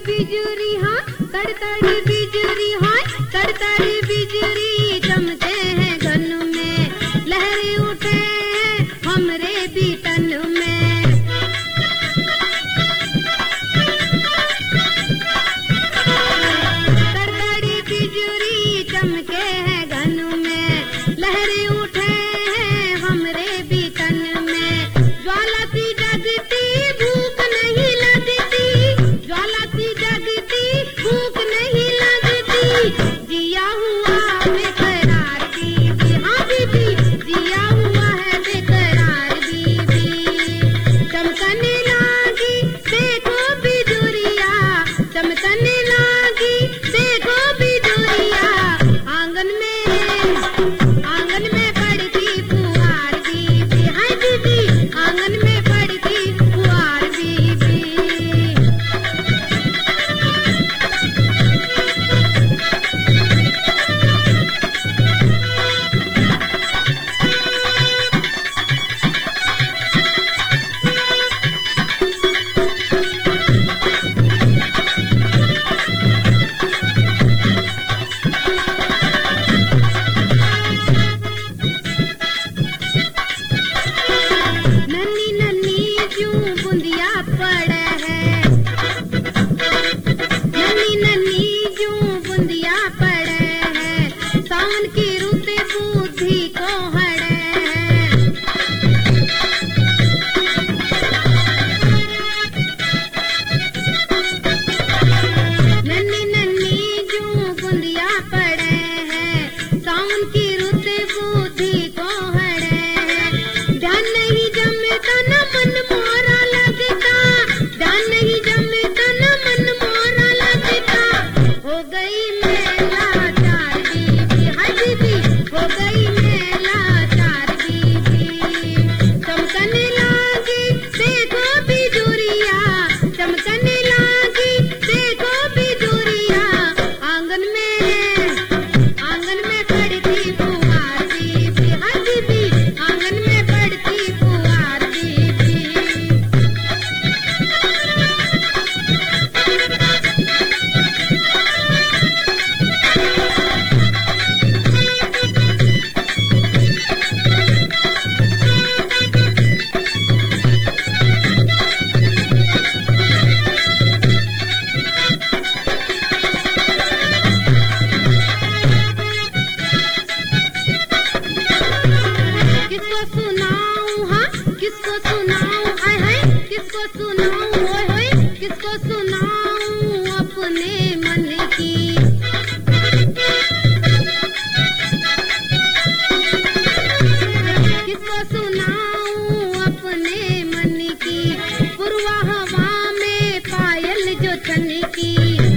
बिजुरी हाँ तड़तड़ी बिजुरी हाँ तड़तड़ी बिजुरी चमके हैं घन में लहरी उठे हैं हमरे भी तन में तड़तड़ी बिजुरी चमके हैं घन में लहरी उठे हैं हमरे भी तन में ज्वाला सी जगती भूख नहीं लगती ज्वाला सी जगती भूख नहीं लगती जिया हुआ बेकरार बीबी हाँ बीबी जिया हुआ है बेकरार बीबी चमकने लागी देखो बिजुरिया चमकने लागी देखो बिजुरिया आंगन में पड़ती फुहार बीबी हाय बीबी आंगन में पड़ती फुहार बीबी नन्ही नन्ही जूं बुंदिया पड़े है नन्ही नन्ही जूं बुंदिया पड़े है सावन की रुत बुद्धि को हड़े है नन्ही नन्ही जूं बुंदिया पड़े है सावन की रुत बुद्धि को हड़े है ध्यान नहीं जमता न मन मोरा लगता ध्यान नहीं जमता न मन मोरा लगता हो गई मेला चार बीबी हाय बीबी हो गई मेला चार बीबी चमकने लागी देखो बिजुरिया चमकने लागी देखो बिजुरिया आंगन में पड़ती फुहार बीबी हाय बीबी आंगन में पड़ती फुहार बीबी किसको सुनाऊं हाँ किसको सुनाऊं हाय हाय किसको सुनाऊं होय होय किसको सुनाऊं अपने मन की किसको सुनाऊं अपने मन की पूर्वा हवा में पायल जो चनकी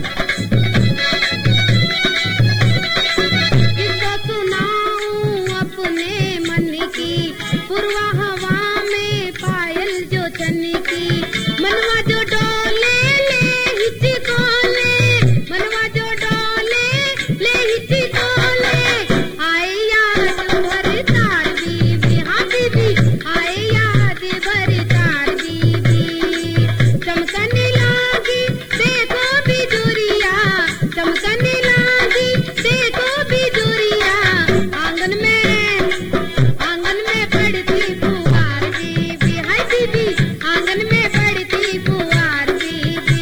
किसको सुनाऊं अपने मन की पूर्वा हवा में पायल जो चनकी मनवा जो डोले ले हिचकोले मनवा जो डोले ले हिचकोले आए याद भर तार बीबी हाँ बीबी आए याद भर तार बीबी चमकने लागी देखो बिजुरिया चमकने लागी देखो बिजुरिया आंगन में पड़ती फुहार बीबी हाय बीबी आंगन में पड़ती फुहार बीबी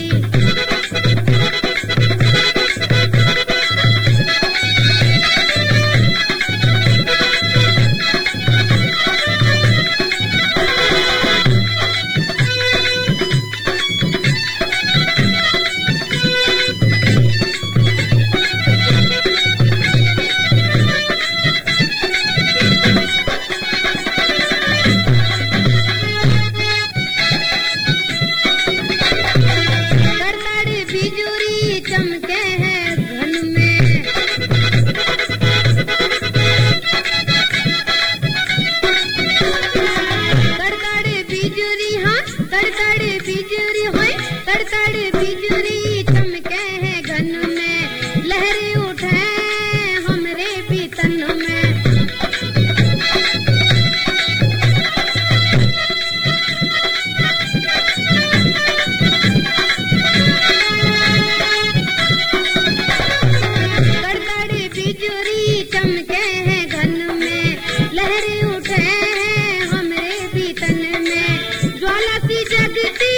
तड़तड़ी बिजुरी चमके हैं घन में तड़तड़ी बिजुरी हाँ तड़तड़ी बिजुरी होय तड़तड़ी बिजुरी चमके हैं घन में लहरी उठे हमरे भी तन में जगती